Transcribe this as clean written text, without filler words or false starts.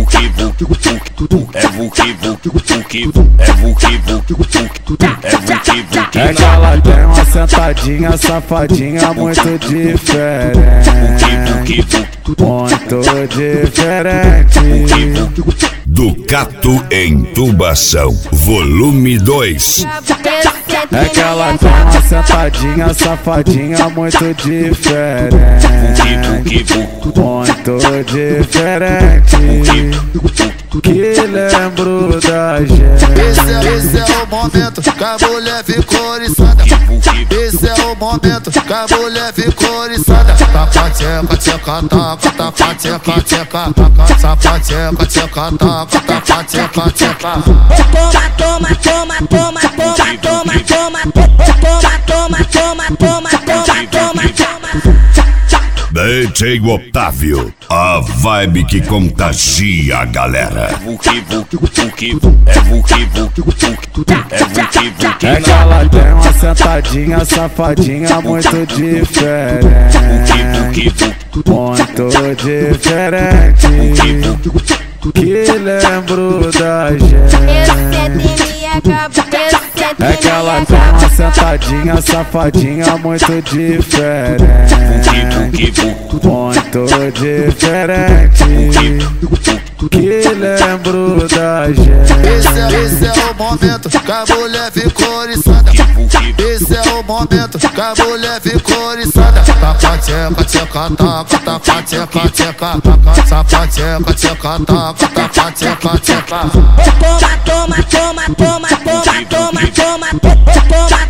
vuki vuki vuki, é vuki vuki vuki, é vuki vuki vuki, é vuki vuki. É que ela tem uma sentadinha safadinha muito diferente, muito diferente. Ducato em Tubação, volume 2. É que ela tem uma sentadinha safadinha muito diferente, muito diferente, que lembro da gente. Esse é o momento que a mulher ficou oriçada. Esse é o momento que a mulher ficou oriçada. Taca, tcheca, tcheca, taca, taca, tcheca, tcheca, taca, taca, tcheca, tcheca, taca, taca, tcheca, tcheca. Toma, toma, toma, toma, toma, toma, toma, toma, toma, toma, toma, toma, toma, toma. DJ Otávio, a vibe que contagia a galera. É vuki vuki vuki, é vuki vuki vuki, é vuki vuki. É que ela tem uma sentadinha safadinha muito diferente, muito diferente, que lembro da gente. É que ela tem uma sentadinha safadinha muito diferente, muito diferente, que lembro da gente. Esse é o momento que a mulher ficou oriçada. Esse é o momento que a mulher ficou oriçada. Taca, tcheca, tcheca, taca, taca, tcheca, tcheca, taca, taca, tcheca, tcheca, taca, taca, tcheca, tcheca. Toma, toma, toma, toma, toma, toma, toma, toma,